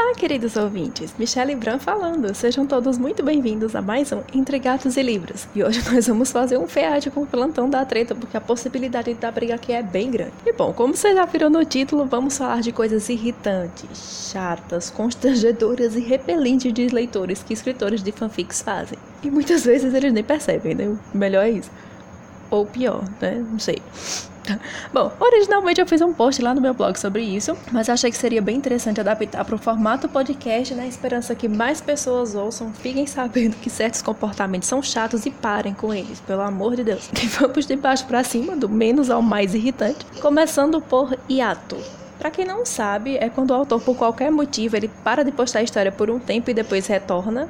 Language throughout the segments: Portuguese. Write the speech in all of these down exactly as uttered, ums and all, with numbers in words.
Olá, queridos ouvintes, Michelle Bran falando, sejam todos muito bem-vindos a mais um Entre Gatos e Livros. E hoje nós vamos fazer um F E A D com o plantão da treta, porque a possibilidade da briga aqui é bem grande. E bom, como vocês já viram no título, vamos falar de coisas irritantes, chatas, constrangedoras e repelentes de leitores que escritores de fanfics fazem. E muitas vezes eles nem percebem, né? O melhor é isso. Ou pior, né? Não sei. Bom, originalmente eu fiz um post lá no meu blog sobre isso, mas achei que seria bem interessante adaptar para o formato podcast, na esperança que mais pessoas ouçam, fiquem sabendo que certos comportamentos são chatos e parem com eles, pelo amor de Deus. E vamos de baixo para cima, do menos ao mais irritante, começando por hiato. Pra quem não sabe, é quando o autor, por qualquer motivo, ele para de postar a história por um tempo e depois retorna.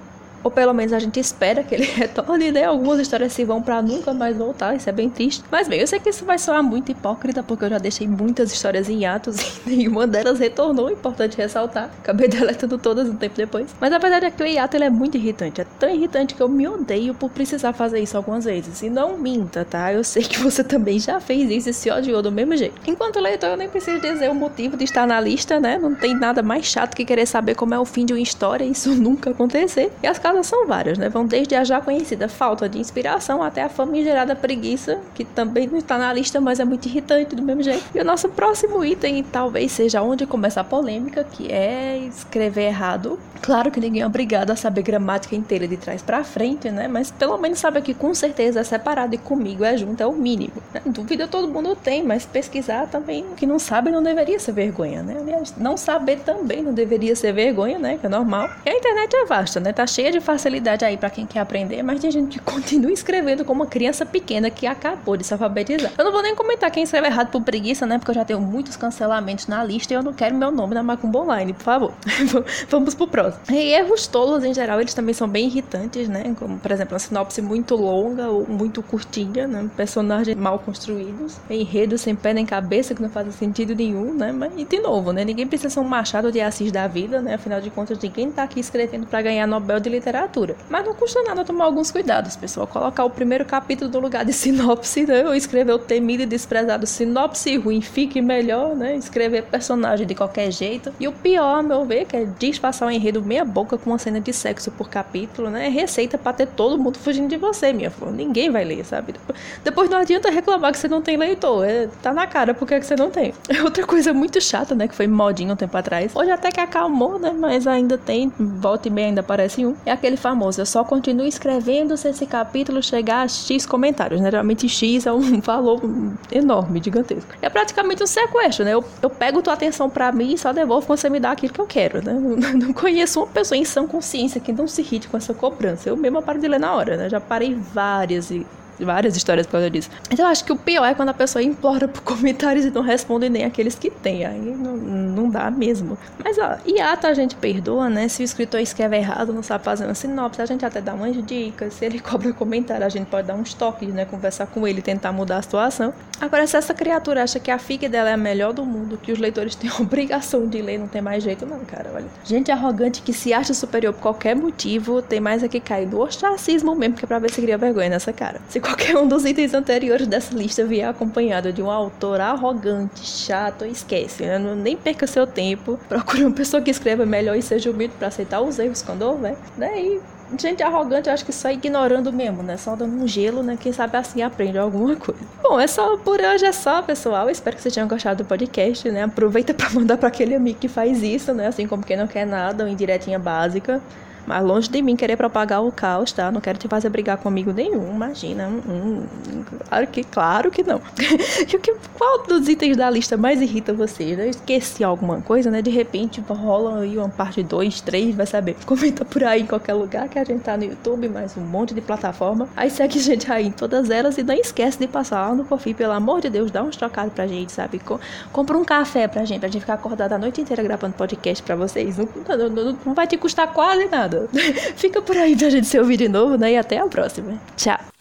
Ou pelo menos a gente espera que ele retorne, né? Algumas histórias se vão pra nunca mais voltar, isso é bem triste. Mas bem, eu sei que isso vai soar muito hipócrita, porque eu já deixei muitas histórias em hiatos e nenhuma delas retornou, importante ressaltar. Acabei deletando todas um tempo depois. Mas a verdade é que o hiato ele é muito irritante, é tão irritante que eu me odeio por precisar fazer isso algumas vezes. E não minta, tá? Eu sei que você também já fez isso e se odiou do mesmo jeito. Enquanto leitor, eu nem preciso dizer o motivo de estar na lista, né? Não tem nada mais chato que querer saber como é o fim de uma história, isso nunca acontecer. E as são várias, né? Vão desde a já conhecida falta de inspiração até a famigerada preguiça, que também não está na lista, mas é muito irritante do mesmo jeito. E o nosso próximo item talvez seja onde começa a polêmica, que é escrever errado. Claro que ninguém é obrigado a saber gramática inteira de trás pra frente, né? Mas pelo menos sabe que com certeza é separado e comigo é junto, é o mínimo, né? Dúvida todo mundo tem, mas pesquisar também, o que não sabe não deveria ser vergonha, né? Aliás, não saber também não deveria ser vergonha, né? Que é normal. E a internet é vasta, né? Tá cheia de facilidade aí pra quem quer aprender, mas tem gente que continua escrevendo como uma criança pequena que acabou de se alfabetizar. Eu não vou nem comentar quem escreve errado por preguiça, né? Porque eu já tenho muitos cancelamentos na lista e eu não quero meu nome na Macumba Online, por favor. Vamos pro próximo. E erros tolos, em geral, eles também são bem irritantes, né? Como, por exemplo, uma sinopse muito longa ou muito curtinha, né? Personagens mal construídos, enredos sem pé nem cabeça, que não fazem sentido nenhum, né? Mas, e de novo, né? Ninguém precisa ser um Machado de Assis da vida, né? Afinal de contas, ninguém tá aqui escrevendo pra ganhar Nobel de Literatura. Mas não custa nada tomar alguns cuidados, pessoal. Colocar o primeiro capítulo no lugar de sinopse, né? Ou escrever o temido e desprezado sinopse ruim, fique melhor, né? Escrever personagem de qualquer jeito. E o pior, a meu ver, que é disfarçar o enredo meia boca com uma cena de sexo por capítulo, né? É receita pra ter todo mundo fugindo de você, minha flor. Ninguém vai ler, sabe? Depois não adianta reclamar que você não tem leitor. É, tá na cara porque é que você não tem. É outra coisa muito chata, né? Que foi modinha um tempo atrás. Hoje até que acalmou, né? Mas ainda tem, volta e meia ainda aparece um. É aquele famoso, eu só continuo escrevendo se esse capítulo chegar a X comentários, né? Geralmente X é um valor enorme, gigantesco. É praticamente um sequestro, né? Eu, eu pego tua atenção pra mim e só devolvo quando você me dá aquilo que eu quero, né? Não, não conheço uma pessoa em sã consciência que não se irrite com essa cobrança. Eu mesma paro de ler na hora, né? Já parei várias e várias histórias por causa disso. Então eu acho que o pior é quando a pessoa implora por comentários e não responde nem aqueles que tem. Aí não, não dá mesmo. Mas ó, hiato a gente perdoa, né? Se o escritor escreve errado, não sabe fazer uma sinopse, a gente até dá umas dicas. Se ele cobra comentário, a gente pode dar uns toques, né? Conversar com ele, tentar mudar a situação. Agora, se essa criatura acha que a fic dela é a melhor do mundo, que os leitores têm a obrigação de ler, não tem mais jeito não, cara. Olha. Gente arrogante que se acha superior por qualquer motivo, tem mais é que cair no ostracismo mesmo, que é pra ver se cria vergonha nessa cara. Se qualquer um dos itens anteriores dessa lista vier acompanhado de um autor arrogante, chato, esquece, né? Não, nem perca seu tempo, procure uma pessoa que escreva melhor e seja humilde para aceitar os erros quando houver, né? E gente arrogante, eu acho que só ignorando mesmo, né? Só dando um gelo, né? Quem sabe assim aprende alguma coisa. Bom, é só por hoje, é só, pessoal. Eu espero que vocês tenham gostado do podcast, né? Aproveita para mandar para aquele amigo que faz isso, né? Assim como quem não quer nada, uma indiretinha básica. Mas longe de mim querer propagar o caos, tá? Não quero te fazer brigar com amigo nenhum, imagina. Hum, claro que, claro que não. E o que, qual dos itens da lista mais irrita vocês? Eu esqueci alguma coisa, né? De repente rola aí uma parte dois, três, vai saber. Comenta por aí em qualquer lugar que a gente tá no YouTube, mais um monte de plataforma. Aí segue a gente aí em todas elas e não esquece de passar lá no Ko-fi, pelo amor de Deus, dá uns trocados pra gente, sabe? Com, compra um café pra gente, pra gente ficar acordado a noite inteira gravando podcast pra vocês. Não, não, não, não vai te custar quase nada. Fica por aí pra gente se ouvir de novo, né? E até a próxima. Tchau!